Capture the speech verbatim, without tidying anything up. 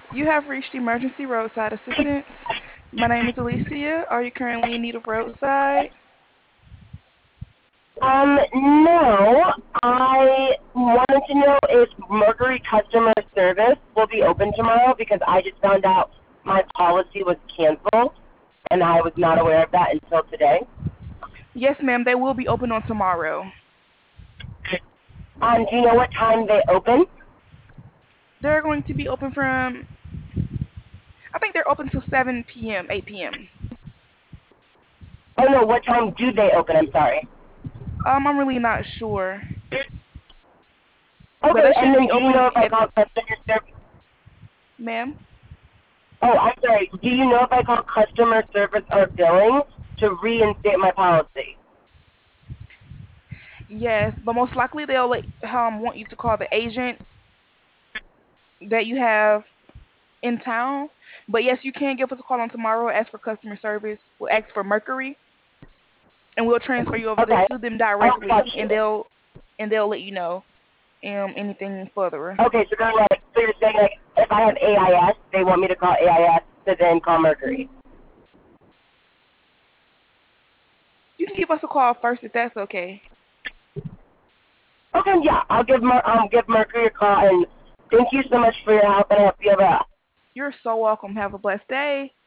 You have reached emergency roadside assistance. My name is Alicia. Are you currently in need of roadside? Um, no. I wanted to know if Mercury customer service will be open tomorrow because I just found out my policy was canceled and I was not aware of that until today. Yes, ma'am. They will be open on tomorrow. Um, do you know what time they open? They're going to be open from, I think they're open till seven p m, eight p m. Oh no, what time do they open? I'm sorry. Um, I'm really not sure, but Okay, they and should then be do you open know if I at, call customer service? ma'am. Oh, I'm sorry. Do you know if I call customer service or billing to reinstate my policy? Yes, but most likely they'll like, um want you to call the agent that you have in town. But yes, you can give us a call on tomorrow. Ask for customer service. We'll ask for Mercury, and we'll transfer you over there Okay. to them I got directly, and you. they'll and they'll let you know um anything further. Okay, so they're like, so you're saying like, if I have A I S, they want me to call A I S to then call Mercury. You can give us a call first if that's okay. Okay, yeah, I'll give Mer- um give Mercury a call and thank you so much for your help and I hope you have a You're so welcome. Have a blessed day.